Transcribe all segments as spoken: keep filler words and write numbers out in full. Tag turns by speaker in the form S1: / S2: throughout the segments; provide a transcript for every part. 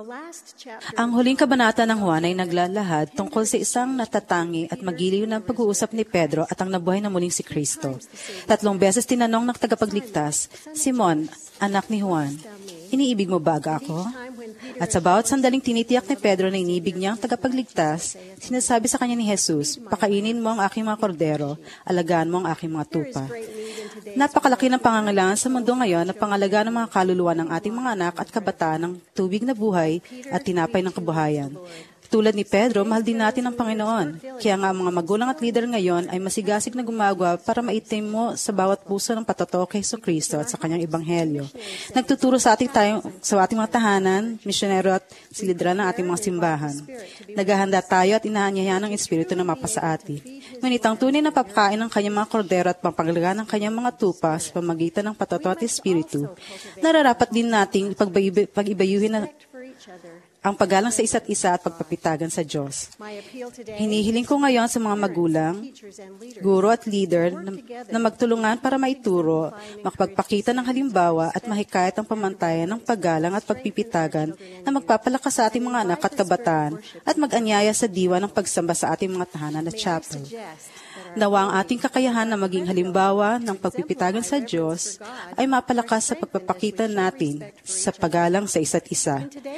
S1: Ang huling kabanata ng Juan ay naglalahad tungkol sa isang natatangi at magiliw na pag-uusap ni Pedro at ang nabuhay na muling si Kristo. Tatlong beses tinanong ng tagapagligtas, Simon, anak ni Juan, iniibig mo ba ako? At sa bawat sandaling tinitiyak ni Pedro na iniibig niya ang tagapagligtas, sinasabi sa kanya ni Jesus, pakainin mo ang aking mga kordero, alagaan mo ang aking mga tupa. Napakalaki ng pangangailangan sa mundo ngayon na pangalagaan ng mga kaluluwa ng ating mga anak at kabataan ng tubig na buhay at tinapay ng kabuhayan. Tulad ni Pedro, mahal din natin ang Panginoon. Kaya nga ang mga magulang at leader ngayon ay masigasig na gumagawa para maitim mo sa bawat puso ng patoto kay Jesucristo at sa kanyang ebanghelyo. Nagtuturo sa ating tayo, sa ating mga tahanan, misyonero at silidran ng ating mga simbahan. Naghahanda tayo at inaanyayahan ng Espiritu na mapasa atin. Ngunit ang tunay na papakain ng kanyang mga kordero at pampangalagaan ng kanyang mga tupa sa pamagitan ng patoto at Espiritu, nararapat din nating pag-ibayuhin na ang paggalang sa isa't isa at pagpapitagan sa Diyos. Hinihiling ko ngayon sa mga magulang, guro at leader na, na magtulungan para maituro, makapagpakita ng halimbawa at mahikayat ang pamantayan ng paggalang at pagpipitagan na magpapalakas sa ating mga anak at kabataan at mag-anyaya sa diwa ng pagsamba sa ating mga tahanan at chapel. Nawa ang ating kakayahan na maging halimbawa ng pagpipitagan sa Diyos ay mapalakas sa pagpapakita natin sa paggalang sa isa't isa.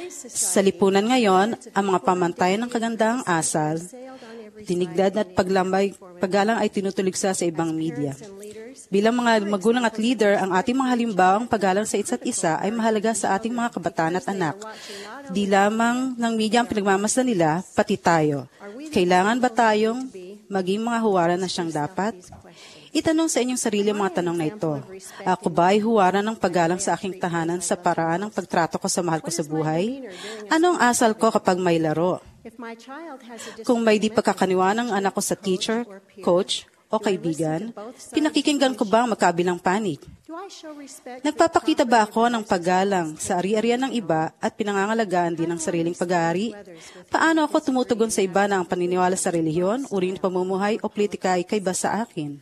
S1: Sa lipunan ngayon, ang mga pamantayan ng kagandahang asal, dinigdad at paglambay, paggalang ay tinutuligsa sa ibang media. Bilang mga magulang at leader, ang ating mga halimbawang paggalang sa isa't isa ay mahalaga sa ating mga kabataan at anak. Di lamang ng media ang pinagmamasdan nila, pati tayo. Kailangan ba tayong maging mga huwaran na siyang dapat? Itanong sa inyong sarili ang mga tanong na ito. Ako ba ay huwaran ng paggalang sa aking tahanan sa paraan ng pagtrato ko sa mahal ko sa buhay? Anong asal ko kapag may laro? Kung may di pagkakaniwa ng anak ko sa teacher, coach, o kaibigan, pinakikinggan ko ba ang magkabilang panig? Nagpapakita ba ako ng paggalang sa ari-arian ng iba at pinangangalagaan din ang sariling pag-aari? Paano ako tumutugon sa iba na ang paniniwala sa relihiyon, uri ng pamumuhay o politika ay kaiba sa akin?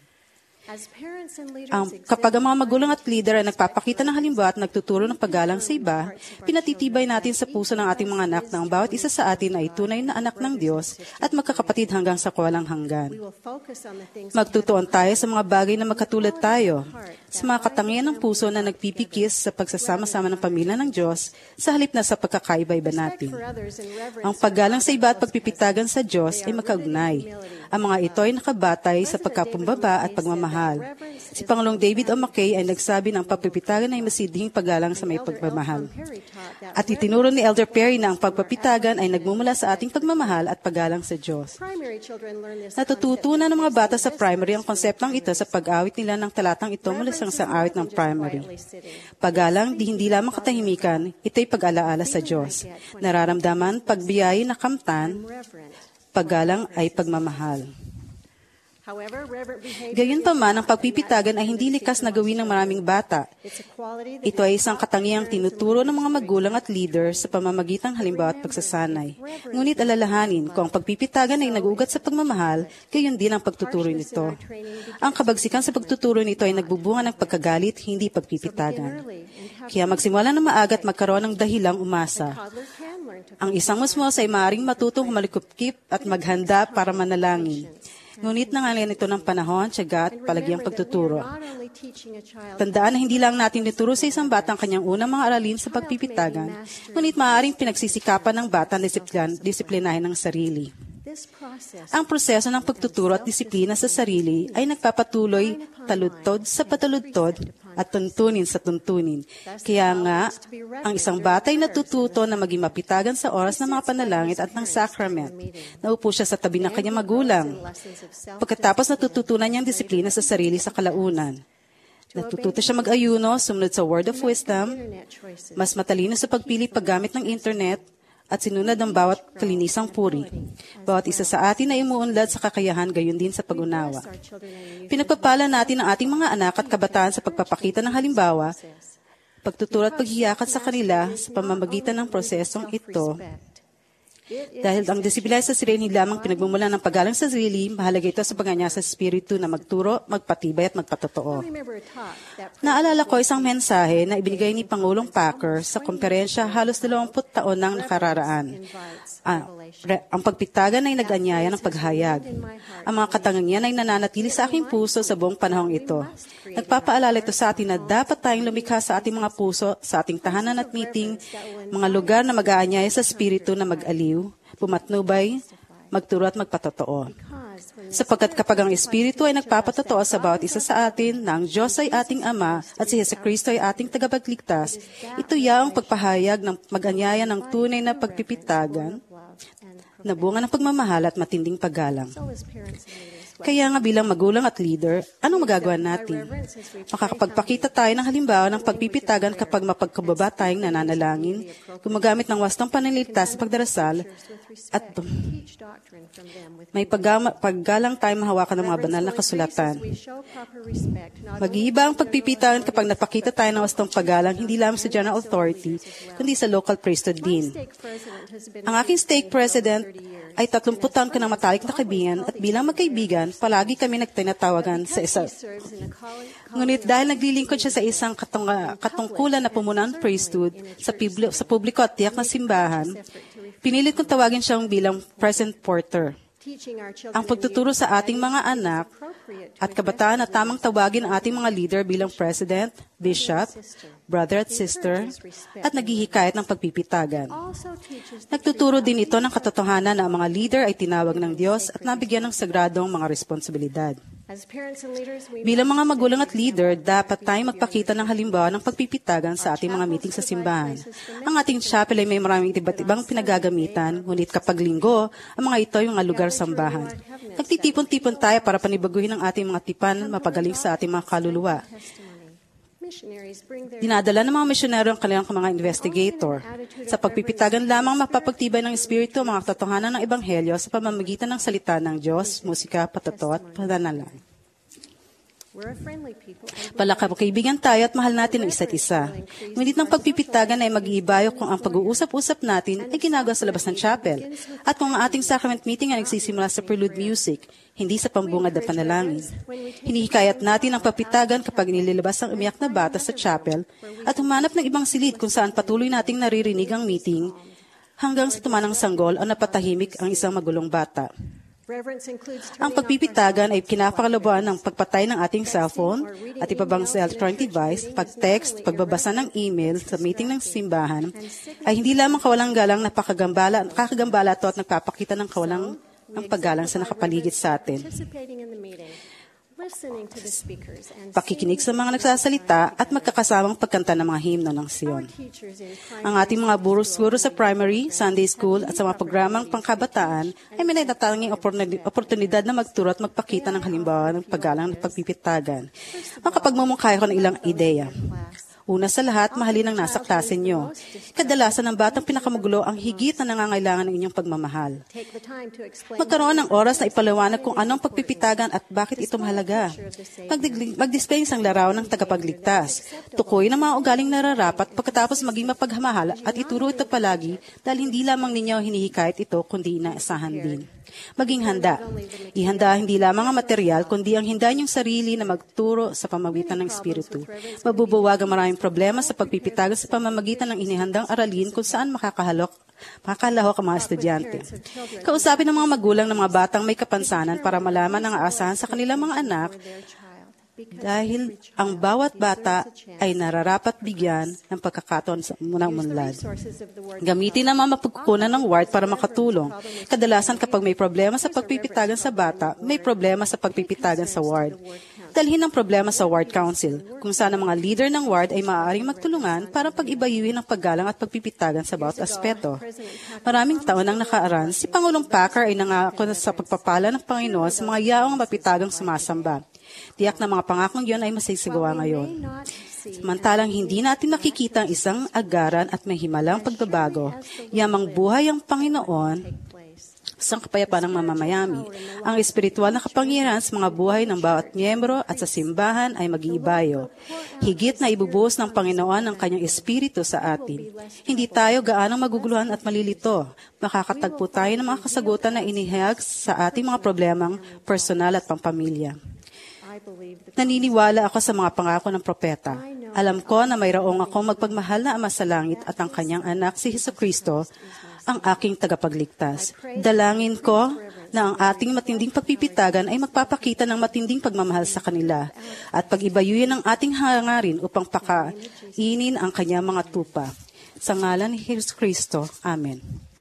S1: Ang, kapag ang mga magulang at leader ay nagpapakita ng halimbawa at nagtuturo ng paggalang sa iba, pinatitibay natin sa puso ng ating mga anak na ang bawat isa sa atin ay tunay na anak ng Diyos at magkakapatid hanggang sa kawalang hanggan. Magtutuon tayo sa mga bagay na magkatulad tayo, sa mga katangian ng puso na nagpipikis sa pagsasama-sama ng pamilya ng Diyos sa halip na sa pagkakaiba-iba natin. Ang paggalang sa iba at pagpipitagan sa Diyos ay magkaugnay. Ang mga ito ay nakabatay sa pagkapumbaba at pagmamahal. Si Pangulong David O. McKay ay nagsabi ng pagpipitagan ay masidhing paggalang sa may pagmamahal. At itinuro ni Elder Perry na ang pagpapitagan ay nagmumula sa ating pagmamahal at paggalang sa Diyos. Natututunan ng mga bata sa primary ang konseptong ito sa pag-awit nila ng talatang ito mula sa isang awit ng primary. Paggalang di hindi lamang katahimikan, ito'y pag-alaala sa Diyos. Nararamdaman, pagbiyayi na kamtan, paggalang ay pagmamahal. Gayunpaman, ang pagpipitagan ay hindi likas na gawin ng maraming bata. Ito ay isang katangiang tinuturo ng mga magulang at leader sa pamamagitan halimbawa at pagsasanay. Ngunit alalahanin, kung ang pagpipitagan ay nagugat sa pagmamahal, gayon din ang pagtuturo nito. Ang kabagsikan sa pagtuturo nito ay nagbubunga ng pagkagalit, hindi pagpipitagan. Kaya magsimula na maaga at magkaroon ng dahilang umasa. Ang isang musmos ay maaaring matutong humalikupkip at maghanda para manalangin. Ngunit nangalan ito ng panahon, tiyaga at palagyang pagtuturo. Tandaan na hindi lang natin ituro sa isang bata ang kanyang unang mga aralin sa pagpipitagan, ngunit maaaring pinagsisikapan ng bata ang disiplin, disiplinahin ng sarili. Ang proseso ng pagtuturo at disiplina sa sarili ay nagpapatuloy taludtod sa patuludtod at tuntunin sa tuntunin. Kaya nga, ang isang bata ay natututo na maging mapitagan sa oras ng mga panalangin at ng sacrament. Naupo siya sa tabi ng kanyang magulang. Pagkatapos natututunan niyang disiplina sa sarili sa kalaunan. Natututo siya mag-ayuno, sumunod sa word of wisdom, mas matalino sa pagpili paggamit ng internet, at sinunod ang bawat kalinisang puri. Bawat isa sa atin ay umuunlad sa kakayahan, gayon din sa pag-unawa. Pinagpapala natin ang ating mga anak at kabataan sa pagpapakita ng halimbawa, pagtuturo at paghiyakat sa kanila sa pamamagitan ng prosesong ito, Dahil ang disiplina sa sarili hindi lamang pinagmumulan ng paggalang sa sarili, mahalaga ito sa paganya sa Espiritu na magturo, magpatibay at magpatotoo. Naalala ko isang mensahe na ibinigay ni Pangulong Packer sa komperensya halos dalawamput taon nang nakararaan. Ah, re, ang pagpitagan ay nag-anyaya ng paghayag. Ang mga katangian ay nananatili sa aking puso sa buong panahong ito. Nagpapaalala ito sa atin na dapat tayong lumikha sa ating mga puso, sa ating tahanan at meeting, mga lugar na mag-aanyaya sa Espiritu na mag-aliw, pumatnubay, magturo at magpatotoo. Sapagkat kapag ang Espiritu ay nagpapatotoo sa bawat isa sa atin na ang Diyos ay ating Ama at si Jesucristo ay ating tagapagligtas, ito yaong pagpahayag ng mag-anyaya ng tunay na pagpipitagan na bunga ng pagmamahal at matinding paggalang. Kaya nga bilang magulang at leader, anong magagawa natin? Makakapagpakita tayo ng halimbawa ng pagpipitagan kapag mapagkababa tayong nananalangin, gumagamit ng wastong pananalita sa pagdarasal, at may pagga- paggalang tayong mahawakan ng mga banal na kasulatan. Mag-iiba ang pagpipitagan kapag napakita tayo ng wastong paggalang hindi lamang sa general authority, kundi sa local priesthood din. Ang aking stake president ay tatlumput taon ko ng matalik na kaibigan at bilang magkaibigan, palagi kami nagtinatawagan sa isa. Ngunit dahil naglilingkod siya sa isang katung, katungkulan na pumunan priesthood sa, publi, sa publiko at tiyak na simbahan, pinilit kong tawagin siyang bilang present porter. Ang pagtuturo sa ating mga anak at kabataan na tamang tawagin ang ating mga leader bilang president, bishop, brother at sister, at naghihikayat ng pagpipitagan. Nagtuturo din ito ng katotohanan na ang mga leader ay tinawag ng Diyos at nabigyan ng sagradong mga responsibilidad. Bilang mga magulang at leader, dapat tayong magpakita ng halimbawa ng pagpipitagan sa ating mga meeting sa simbahan. Ang ating chapel ay may maraming iba't ibang pinagagamitan, ngunit kapag linggo, ang mga ito ay mga lugar sambahan. Nagtitipon-tipon tayo para panibaguhin ang ating mga tipan, mapagaling sa ating mga kaluluwa. Dinadala ng mga misyonero ang kanilang mga investigator. Sa pagpipitagan lamang mapapagtibay ng Espiritu ang mga katotohanan ng Ebanghelyo sa pamamagitan ng salita ng Diyos, musika, patato at pananalangin. Palakapagkaibigan tayo at mahal natin ang isa't isa. Ngunit ng pagpipitagan ay mag-iibayo kung ang pag-uusap-usap natin ay ginagawa sa labas ng chapel at kung ang ating sacrament meeting ay nagsisimula sa prelude music, hindi sa pambungad na panalangin. Hinihikayat natin ang pagpitagan kapag nililabas ang umiyak na bata sa chapel at humanap ng ibang silid kung saan patuloy nating naririnig ang meeting hanggang sa tumanang sanggol o napatahimik ang isang magulong bata. Ang pagpipitagan ay kinapakalabuan ng pagpatay ng ating cellphone at iba pang electronic device, pag-text, pagbabasa ng email sa meeting ng simbahan, ay hindi lamang kawalang galang na pakagambala, kakagambala ito at nagpapakita ng kawalang ang paggalang sa nakapaligid sa atin. Pakikinig sa mga nagsasalita at magkakasamang pagkanta ng mga himno ng Sion. Ang ating mga guro sa primary, Sunday school at sa mga programang pangkabataan ay may natatanging oportunidad na magturo at magpakita ng halimbawa ng paggalang ng pagpipitagan. Makapagmumungkaya ko ng ilang ideya. Una sa lahat, mahalin ang nasa klase nyo. Kadalasan ng batang pinakamagulo ang higit na nangangailangan ng inyong pagmamahal. Magkaroon ng oras na ipaliwanag kung anong pagpipitagan at bakit ito mahalaga. Mag-display isang larawan ng tagapagligtas. Tukoy ng mga ugaling nararapat pagkatapos maging mapagmahal at ituro ito palagi dahil hindi lamang ninyo hinihikayat ito kundi inaasahan din. Maging handa. Ihanda hindi lamang ang material, kundi ang hinda niyong sarili na magturo sa pamamagitan ng Espiritu. Mabubuwag ang maraming problema sa pagpipitagan sa pamamagitan ng inihandang aralin kung saan makakahalok, makakalahok ang mga estudyante. Kausapin ng mga magulang ng mga batang may kapansanan para malaman ang aasahan sa kanilang mga anak dahil ang bawat bata ay nararapat bigyan ng pagkakataon sa munang munlad. Gamitin ang mga mapagkukunan ng ward para makatulong. Kadalasan kapag may problema sa pagpipitagan sa bata, may problema sa pagpipitagan sa ward. Dalhin ang problema sa ward council, kung saan ang mga leader ng ward ay maaaring magtulungan para pag-ibayuhin ang paggalang at pagpipitagan sa bawat aspeto. Maraming taon ang nakaraan, si Pangulong Packer ay nangako sa pagpapala ng Panginoon sa mga yaong mapitagang sumasamba. Tiyak na mga pangakong yun ay masisigawa ngayon. Samantalang hindi natin nakikita ang isang agaran at may himalang pagbabago, yamang buhay ang Panginoon sa kapayapaan ng mamamayami. Ang espiritual na kapangyarihan sa mga buhay ng bawat miyembro at sa simbahan ay mag-iibayo. Higit na ibubuhos ng Panginoon ang kanyang espiritu sa atin. Hindi tayo gaanong maguguluhan at malilito. Makakatagpo tayo ng mga kasagutan na inihayag sa ating mga problemang personal at pampamilya. Naniniwala ako sa mga pangako ng propeta. Alam ko na mayroong ako magpagmahal na Ama sa langit at ang kanyang anak si Jesucristo, ang aking tagapagligtas. Dalangin ko na ang ating matinding pagpipitagan ay magpapakita ng matinding pagmamahal sa kanila at pag-ibayuhin ang ating hangarin upang pakainin ang kanyang mga tupa. Sa ngalan ni Jesucristo. Amen.